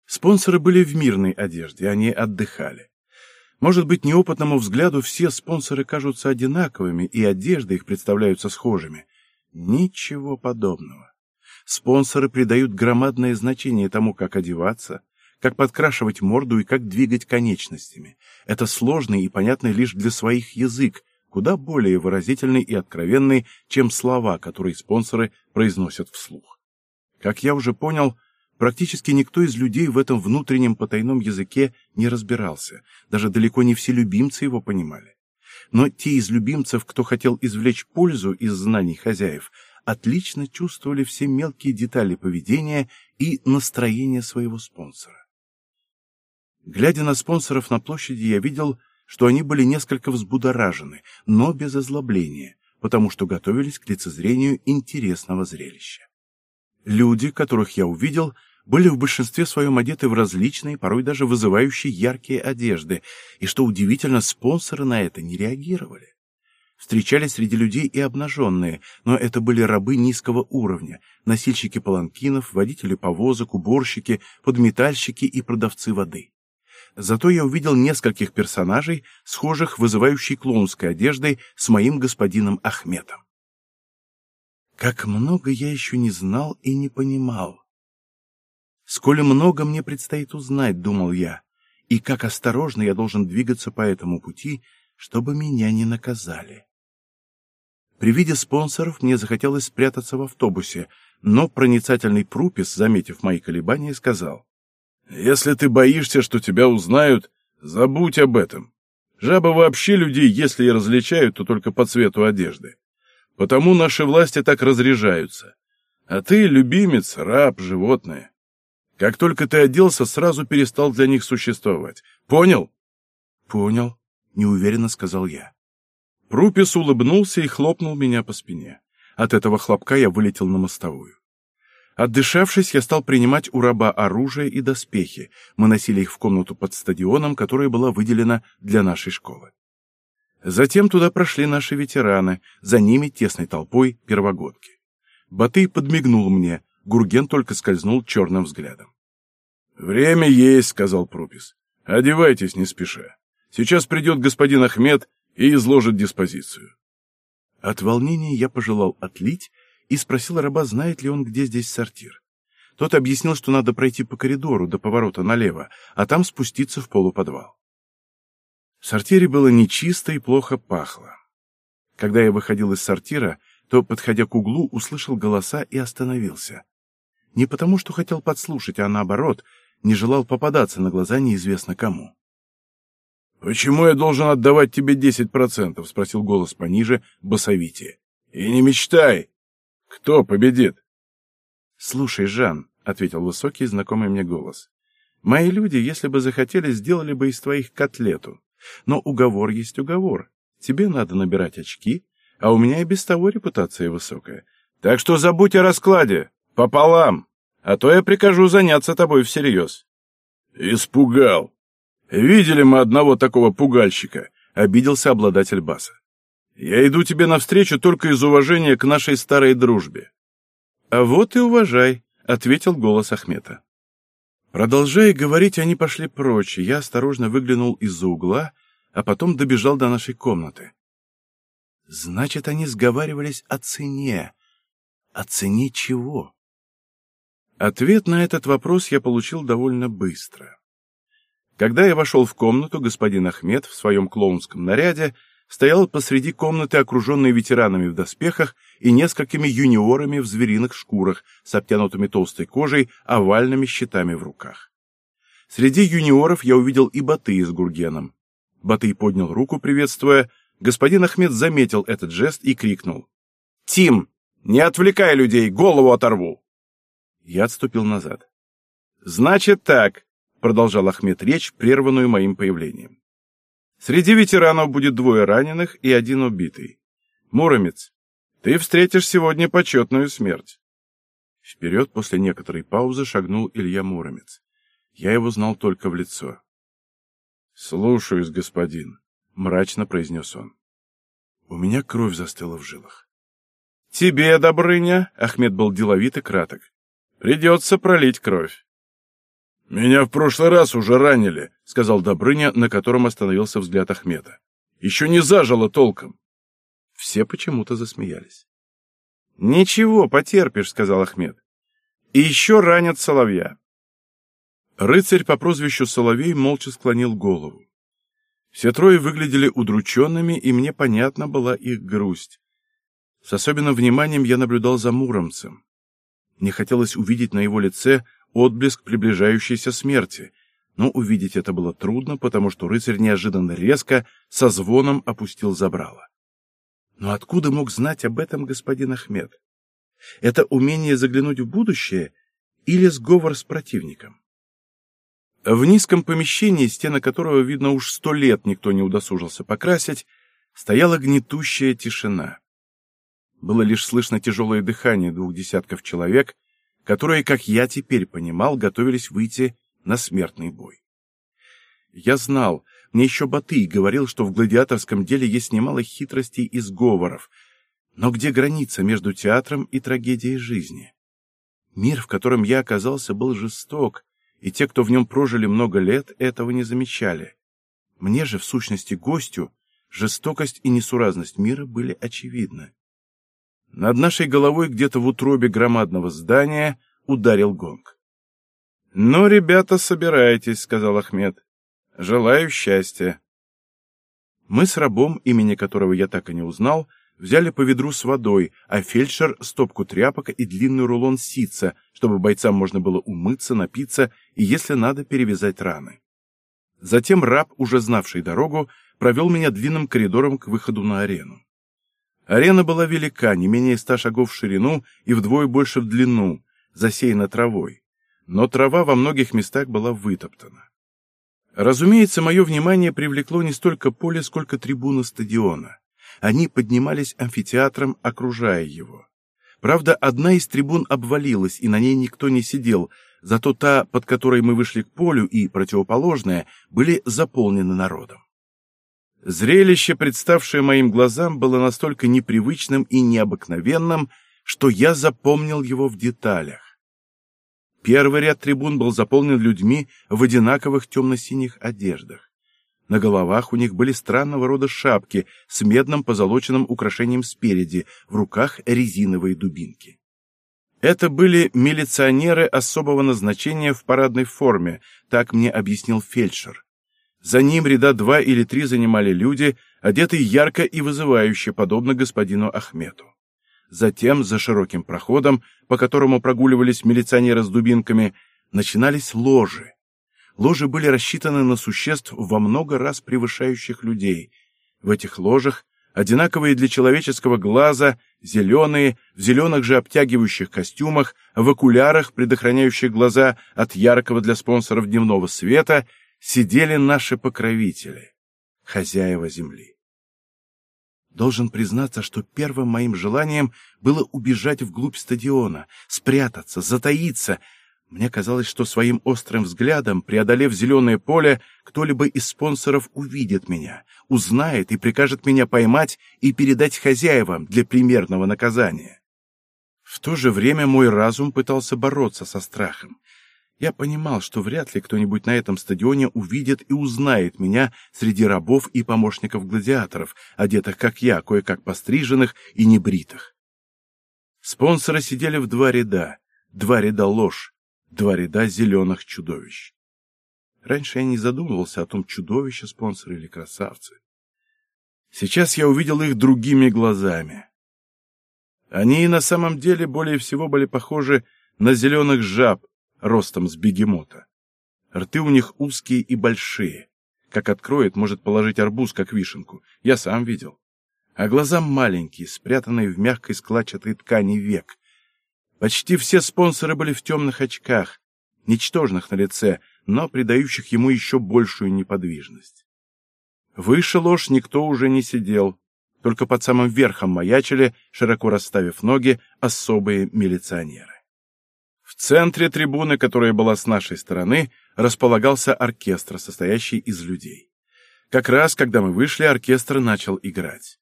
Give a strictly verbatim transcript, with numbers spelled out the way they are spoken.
Спонсоры были в мирной одежде, они отдыхали. Может быть, неопытному взгляду все спонсоры кажутся одинаковыми, и одежды их представляются схожими. Ничего подобного. Спонсоры придают громадное значение тому, как одеваться, как подкрашивать морду и как двигать конечностями. Это сложный и понятный лишь для своих язык, куда более выразительный и откровенный, чем слова, которые спонсоры произносят вслух. Как я уже понял, практически никто из людей в этом внутреннем потайном языке не разбирался, даже далеко не все любимцы его понимали. Но те из любимцев, кто хотел извлечь пользу из знаний хозяев, отлично чувствовали все мелкие детали поведения и настроения своего спонсора. Глядя на спонсоров на площади, я видел, что они были несколько взбудоражены, но без озлобления, потому что готовились к лицезрению интересного зрелища. Люди, которых я увидел, были в большинстве своем одеты в различные, порой даже вызывающие яркие одежды, и, что удивительно, спонсоры на это не реагировали. Встречались среди людей и обнаженные, но это были рабы низкого уровня, носильщики паланкинов, водители повозок, уборщики, подметальщики и продавцы воды. Зато я увидел нескольких персонажей, схожих, вызывающей клоунской одеждой, с моим господином Ахметом. Как много я еще не знал и не понимал. Сколь много мне предстоит узнать, думал я, и как осторожно я должен двигаться по этому пути, чтобы меня не наказали. При виде спонсоров мне захотелось спрятаться в автобусе, но проницательный Прупис, заметив мои колебания, сказал: «Если ты боишься, что тебя узнают, забудь об этом. Жабы вообще людей, если и различают, то только по цвету одежды. Потому наши власти так разряжаются. А ты, любимец, раб, животное. Как только ты оделся, сразу перестал для них существовать. Понял?» «Понял», — неуверенно сказал я. Прупис улыбнулся и хлопнул меня по спине. От этого хлопка я вылетел на мостовую. Отдышавшись, я стал принимать у раба оружие и доспехи. Мы носили их в комнату под стадионом, которая была выделена для нашей школы. Затем туда прошли наши ветераны, за ними тесной толпой первогодки. Батый подмигнул мне, Гурген только скользнул черным взглядом. «Время есть», — сказал Прупис. «Одевайтесь не спеша. Сейчас придет господин Ахмед и изложит диспозицию». От волнения я пожелал отлить и спросил раба, знает ли он, где здесь сортир. Тот объяснил, что надо пройти по коридору до поворота налево, а там спуститься в полуподвал. В сортире было нечисто и плохо пахло. Когда я выходил из сортира, то, подходя к углу, услышал голоса и остановился. Не потому, что хотел подслушать, а наоборот, не желал попадаться на глаза неизвестно кому. «Почему я должен отдавать тебе десять процентов?» — спросил голос пониже, басовитее. «И не мечтай! Кто победит?» «Слушай, Жан», — ответил высокий знакомый мне голос, — «мои люди, если бы захотели, сделали бы из твоих котлету. Но уговор есть уговор. Тебе надо набирать очки, а у меня и без того репутация высокая. Так что забудь о раскладе, пополам, а то я прикажу заняться тобой всерьез». «Испугал. Видели мы одного такого пугальщика», — обиделся обладатель баса. «Я иду тебе навстречу только из уважения к нашей старой дружбе». «А вот и уважай», — ответил голос Ахмета. Продолжая говорить, они пошли прочь, и я осторожно выглянул из-за угла, а потом добежал до нашей комнаты. Значит, они сговаривались о цене. О цене чего? Ответ на этот вопрос я получил довольно быстро. Когда я вошел в комнату, господин Ахмед в своем клоунском наряде стоял посреди комнаты, окруженный ветеранами в доспехах и несколькими юниорами в звериных шкурах с обтянутыми толстой кожей, овальными щитами в руках. Среди юниоров я увидел и Батыя с Гургеном. Батый поднял руку, приветствуя. Господин Ахмед заметил этот жест и крикнул: «Тим, не отвлекай людей, голову оторву!» Я отступил назад. «Значит так», — продолжал Ахмед речь, прерванную моим появлением. «Среди ветеранов будет двое раненых и один убитый. Муромец, ты встретишь сегодня почетную смерть». Вперед после некоторой паузы шагнул Илья Муромец. Я его знал только в лицо. «Слушаюсь, господин», — мрачно произнес он. У меня кровь застыла в жилах. «Тебе, Добрыня», — Ахмед был деловит и краток, — «придется пролить кровь». «Меня в прошлый раз уже ранили», — сказал Добрыня, на котором остановился взгляд Ахмета. «Еще не зажило толком». Все почему-то засмеялись. «Ничего, потерпишь», — сказал Ахмет. «И еще ранят соловья». Рыцарь по прозвищу Соловей молча склонил голову. Все трое выглядели удрученными, и мне понятна была их грусть. С особенным вниманием я наблюдал за Муромцем. Мне хотелось увидеть на его лице отблеск приближающейся смерти, но увидеть это было трудно, потому что рыцарь неожиданно резко, со звоном опустил забрало. Но откуда мог знать об этом господин Ахмет? Это умение заглянуть в будущее или сговор с противником? В низком помещении, стены которого, видно, уж сто лет никто не удосужился покрасить, стояла гнетущая тишина. Было лишь слышно тяжелое дыхание двух десятков человек, которые, как я теперь понимал, готовились выйти на смертный бой. Я знал, мне еще Батый говорил, что в гладиаторском деле есть немало хитростей и сговоров, но где граница между театром и трагедией жизни? Мир, в котором я оказался, был жесток, и те, кто в нем прожили много лет, этого не замечали. Мне же, в сущности гостю, жестокость и несуразность мира были очевидны. Над нашей головой где-то в утробе громадного здания ударил гонг. «Ну, ребята, собирайтесь», — сказал Ахмет. «Желаю счастья». Мы с рабом, имени которого я так и не узнал, взяли по ведру с водой, а фельдшер — стопку тряпок и длинный рулон ситца, чтобы бойцам можно было умыться, напиться и, если надо, перевязать раны. Затем раб, уже знавший дорогу, провел меня длинным коридором к выходу на арену. Арена была велика, не менее ста шагов в ширину и вдвое больше в длину, засеяна травой, но трава во многих местах была вытоптана. Разумеется, мое внимание привлекло не столько поле, сколько трибуны стадиона. Они поднимались амфитеатром, окружая его. Правда, одна из трибун обвалилась, и на ней никто не сидел, зато та, под которой мы вышли к полю, и противоположная, были заполнены народом. Зрелище, представшее моим глазам, было настолько непривычным и необыкновенным, что я запомнил его в деталях. Первый ряд трибун был заполнен людьми в одинаковых темно-синих одеждах. На головах у них были странного рода шапки с медным позолоченным украшением спереди, в руках резиновые дубинки. Это были милиционеры особого назначения в парадной форме, так мне объяснил фельдшер. За ним ряда два или три занимали люди, одетые ярко и вызывающе, подобно господину Ахмету. Затем, за широким проходом, по которому прогуливались милиционеры с дубинками, начинались ложи. Ложи были рассчитаны на существ во много раз превышающих людей. В этих ложах, одинаковые для человеческого глаза, зеленые, в зеленых же обтягивающих костюмах, в окулярах, предохраняющих глаза от яркого для спонсоров дневного света, сидели наши покровители, хозяева земли. Должен признаться, что первым моим желанием было убежать вглубь стадиона, спрятаться, затаиться. Мне казалось, что своим острым взглядом, преодолев зеленое поле, кто-либо из спонсоров увидит меня, узнает и прикажет меня поймать и передать хозяевам для примерного наказания. В то же время мой разум пытался бороться со страхом. Я понимал, что вряд ли кто-нибудь на этом стадионе увидит и узнает меня среди рабов и помощников гладиаторов, одетых, как я, кое-как постриженных и небритых. Спонсоры сидели в два ряда, два ряда лож, два ряда зеленых чудовищ. Раньше я не задумывался о том, чудовища спонсоры или красавцы. Сейчас я увидел их другими глазами. Они и на самом деле более всего были похожи на зеленых жаб, ростом с бегемота. Рты у них узкие и большие. Как откроет, может положить арбуз, как вишенку. Я сам видел. А глаза маленькие, спрятанные в мягкой складчатой ткани век. Почти все спонсоры были в темных очках, ничтожных на лице, но придающих ему еще большую неподвижность. Выше лож никто уже не сидел. Только под самым верхом маячили, широко расставив ноги, особые милиционеры. В центре трибуны, которая была с нашей стороны, располагался оркестр, состоящий из людей. Как раз, когда мы вышли, оркестр начал играть.